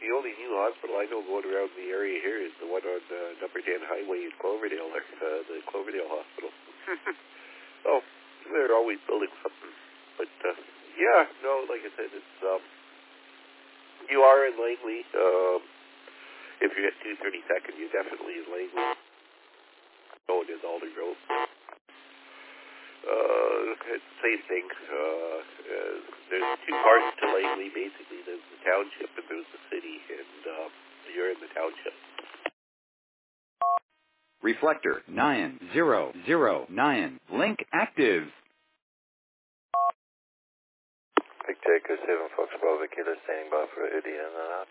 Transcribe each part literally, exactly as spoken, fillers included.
the only new hospital I know going around the area here is the one on uh, Number ten Highway in Cloverdale, there, uh, the Cloverdale Hospital. Oh, they're always building something. But, uh, yeah, no, like I said, it's, um, you are in Langley. Um, if you're at two thirty-second, you're definitely in Langley. No, it is Alder Grove. Uh, it's the same thing. Uh, uh, there's two parts to Langley, basically. There's the township and there's the city, and uh, you're in the township. Reflector nine zero zero nine. Link active. Victor Echo seven Fox Bravo Kilo standing by for Udi in and out.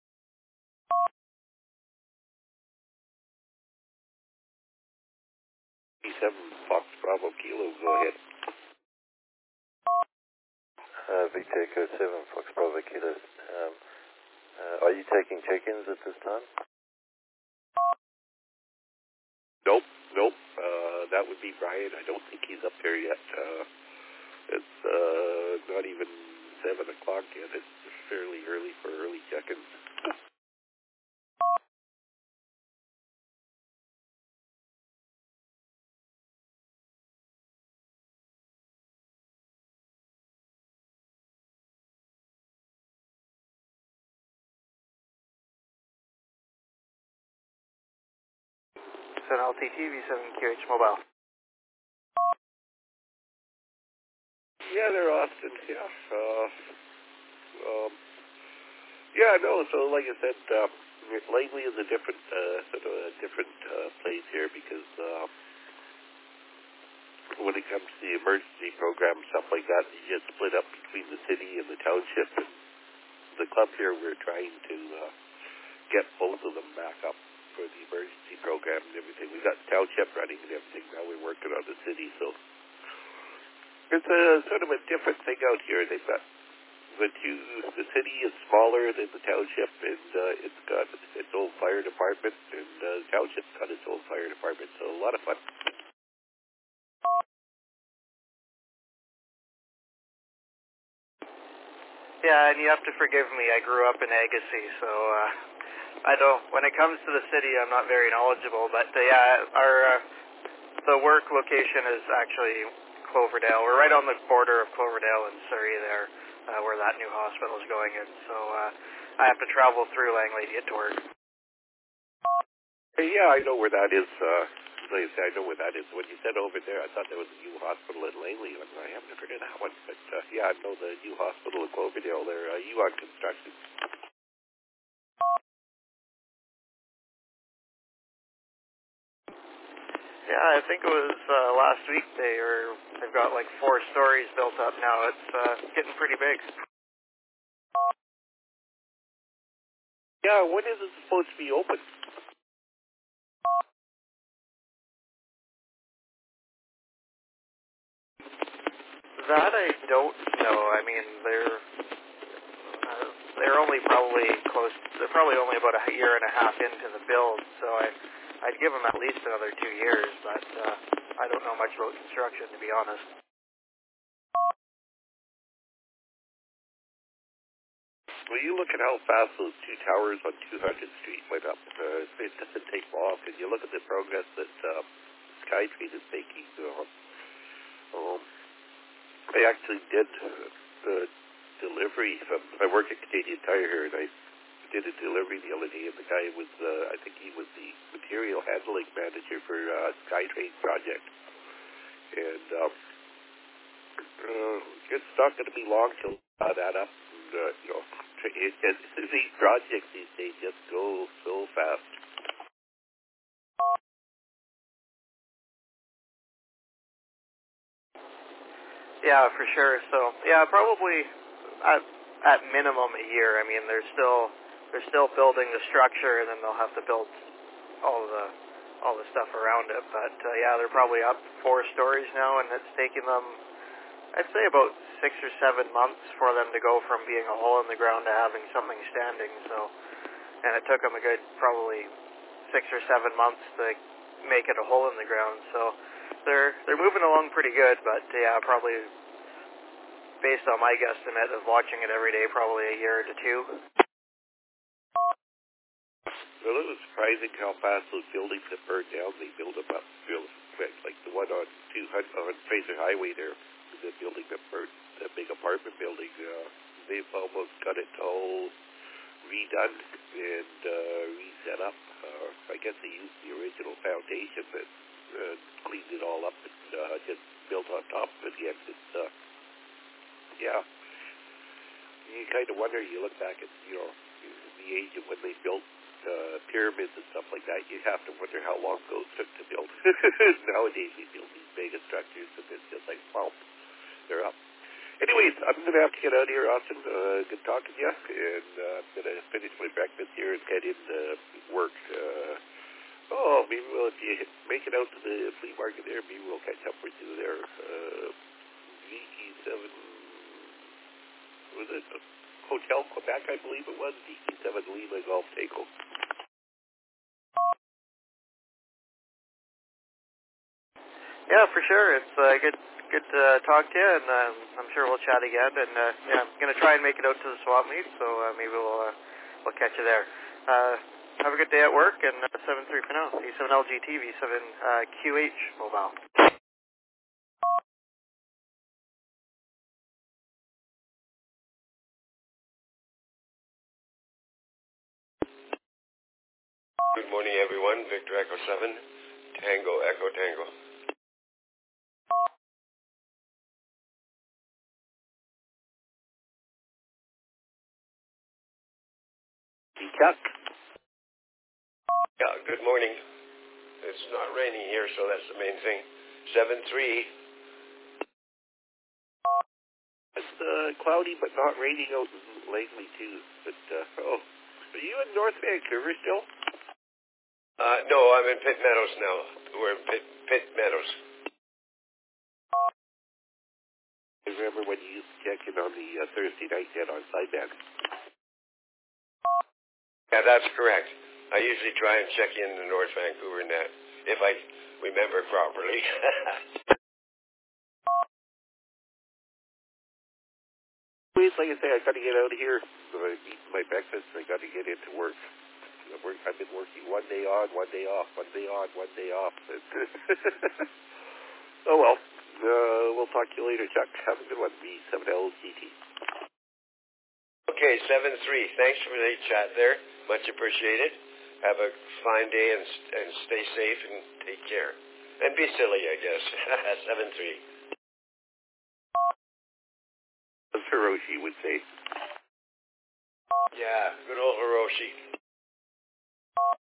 seven Fox Bravo Kilo, go ahead. Uh, Victor Echo seven Fox Bravo Kilo. Um, uh, are you taking check-ins at this time? Nope, nope. Uh, that would be Brian. I don't think he's up there yet. Uh, it's uh, not even seven o'clock yet. It's fairly early for early check-ins. seven L T T V seven Q H Mobile. Yeah, they're Austin. Yeah. Uh, um, yeah, no. So, like I said, uh, Langley is a different, uh, sort of a different uh, place here because uh, when it comes to the emergency program, stuff like that, you get split up between the city and the township. And the club here, we're trying to uh, get both of them back up for the emergency program and everything. We got the township running and everything. Now we're working on the city, so it's a sort of a different thing out here. They've got the two. The city is smaller than the township, and uh, it's got its own fire department, and uh, the township's got its own fire department. So a lot of fun. Yeah, and you have to forgive me. I grew up in Agassiz, so uh, I don't. When it comes to the city, I'm not very knowledgeable. But uh, yeah, our uh, the work location is actually Cloverdale. We're right on the border of Cloverdale and Surrey there, uh, where that new hospital is going in. So uh, I have to travel through Langley to get to work. Hey, yeah, I know where that is. Uh, like I said, I know where that is. When you said over there, I thought there was a new hospital in Langley. And I haven't heard of that one. But uh, yeah, I know the new hospital in Cloverdale. There, uh, you on construction. Yeah, I think it was uh, last week they were, they've got like four stories built up now. It's uh, getting pretty big. Yeah, when is it supposed to be open? That I don't know. I mean, they're uh, they're only probably close. They're probably only about a year and a half into the build, so I I'd give them at least another two years. But uh, I don't know much about construction, to be honest. Well, you look at how fast those two towers on two hundredth Street went up. Uh, it doesn't take long, and you look at the progress that uh, SkyTrade is making. Uh, um, I actually did uh, delivery. From, I work at Canadian Tire here, and I did a delivery the other day, and the guy was, uh, I think he was the material handling manager for uh, SkyTrade project. And um, uh, it's not going to be long till uh, that up. And, uh, you know, it, it, these projects these days just go so fast. Yeah, for sure. So yeah, probably at at minimum a year. I mean, they're still they're still building the structure, and then they'll have to build all the all the stuff around it. But uh, yeah, they're probably up four stories now, and it's taking them, I'd say, about six or seven months for them to go from being a hole in the ground to having something standing. So, and it took them a good probably six or seven months to make it a hole in the ground. So they're they're moving along pretty good, but yeah, probably based on my guesstimate of watching it every day, probably a year to two. Well, it was surprising how fast those buildings that burned down, they build them up real quick. Like the one on two hundred on Fraser Highway there, the building that burned, the big apartment building, uh, they've almost got it all redone and uh, reset up. Uh, I guess they used the original foundation but uh, cleaned it all up and uh, just built on top of it again. It's, uh, yeah. You kind of wonder, you look back at, you know, the age of when they built uh, pyramids and stuff like that, you have to wonder how long those took to build. Nowadays we build these mega structures and it's just like, wow, they're up. Anyways, I'm going to have to get out of here, Austin. Uh, good talking to you, and uh, I'm going to finish my breakfast here and head into work. Uh, oh, maybe we'll, if you make it out to the flea market there, maybe we'll catch up with you there. Uh, V T seven, was it Hotel Quebec, I believe it was, V T seven Lima Golf Taco. Yeah, for sure. It's uh, good good to uh, talk to you, and um, I'm sure we'll chat again. And uh, yeah, I'm going to try and make it out to the swap meet, so uh, maybe we'll uh, we'll catch you there. Uh, have a good day at work, and uh, seven three for now. V seven L G T, V seven uh, Q H mobile. Good morning, everyone. Victor Echo seven, Tango Echo Tango. Chuck? Yeah, good morning. It's not raining here, so that's the main thing. seven three. It's uh, cloudy but not raining out lately too. But uh, oh, are you in North Vancouver still? Uh, no, I'm in Pitt Meadows now. We're in Pitt, Pitt Meadows. I remember when you used to check in on the uh, Thursday night yet on Sideband. Yeah, that's correct. I usually try and check in to North Vancouver net, if I remember properly. Please, like I say, I got to get out of here. So I eat my breakfast. I got to get into work. I've been working one day on, one day off, one day on, one day off. Oh well. Uh, we'll talk to you later, Chuck. Have a good one. V seven L G T. Okay, seven three. Thanks for the chat there. Much appreciated. Have a fine day and, and stay safe and take care. And be silly, I guess. seven three. As Hiroshi would say. Yeah, good old Hiroshi.